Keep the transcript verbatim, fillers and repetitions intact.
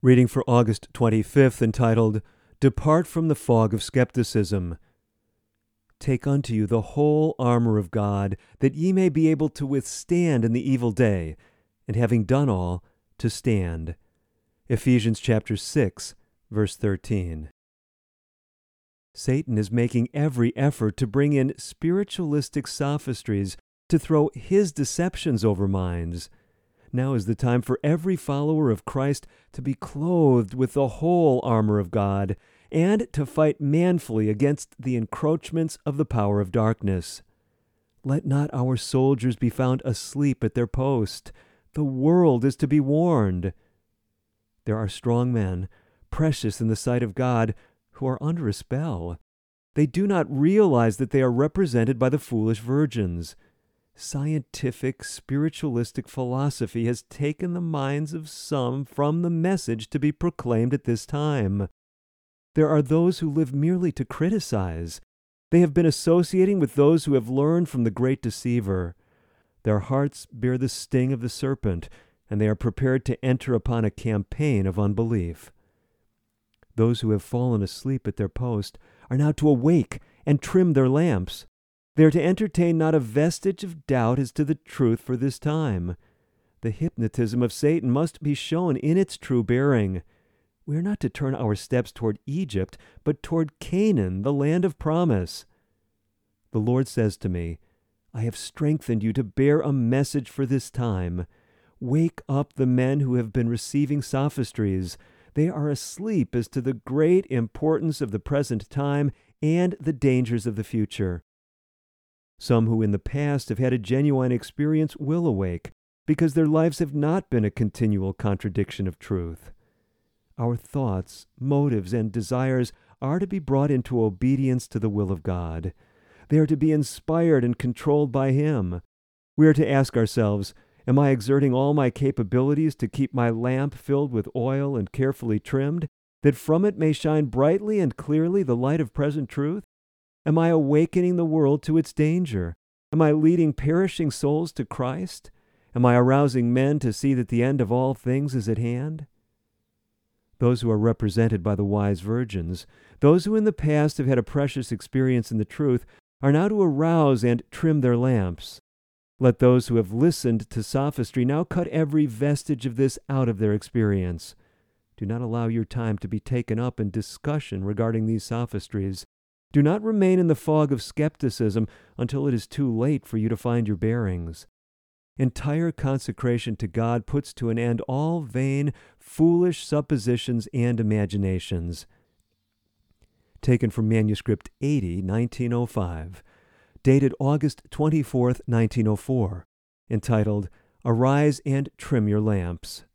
Reading for August twenty-fifth, entitled, Depart from the Fog of Skepticism. Take unto you the whole armor of God, that ye may be able to withstand in the evil day, and having done all, to stand. Ephesians chapter six, verse thirteen. Satan is making every effort to bring in spiritualistic sophistries to throw his deceptions over minds. Now is the time for every follower of Christ to be clothed with the whole armor of God and to fight manfully against the encroachments of the power of darkness. Let not our soldiers be found asleep at their post. The world is to be warned. There are strong men, precious in the sight of God, who are under a spell. They do not realize that they are represented by the foolish virgins. Scientific, spiritualistic philosophy has taken the minds of some from the message to be proclaimed at this time. There are those who live merely to criticize. They have been associating with those who have learned from the great deceiver. Their hearts bear the sting of the serpent, and they are prepared to enter upon a campaign of unbelief. Those who have fallen asleep at their post are now to awake and trim their lamps. They are to entertain not a vestige of doubt as to the truth for this time. The hypnotism of Satan must be shown in its true bearing. We are not to turn our steps toward Egypt, but toward Canaan, the land of promise. The Lord says to me, I have strengthened you to bear a message for this time. Wake up the men who have been receiving sophistries. They are asleep as to the great importance of the present time and the dangers of the future. Some who in the past have had a genuine experience will awake, because their lives have not been a continual contradiction of truth. Our thoughts, motives, and desires are to be brought into obedience to the will of God. They are to be inspired and controlled by Him. We are to ask ourselves, am I exerting all my capabilities to keep my lamp filled with oil and carefully trimmed, that from it may shine brightly and clearly the light of present truth? Am I awakening the world to its danger? Am I leading perishing souls to Christ? Am I arousing men to see that the end of all things is at hand? Those who are represented by the wise virgins, those who in the past have had a precious experience in the truth, are now to arouse and trim their lamps. Let those who have listened to sophistry now cut every vestige of this out of their experience. Do not allow your time to be taken up in discussion regarding these sophistries. Do not remain in the fog of skepticism until it is too late for you to find your bearings. Entire consecration to God puts to an end all vain, foolish suppositions and imaginations. Taken from Manuscript eighty, nineteen oh five, dated August twenty-fourth, nineteen oh four, entitled, Arise and Trim Your Lamps.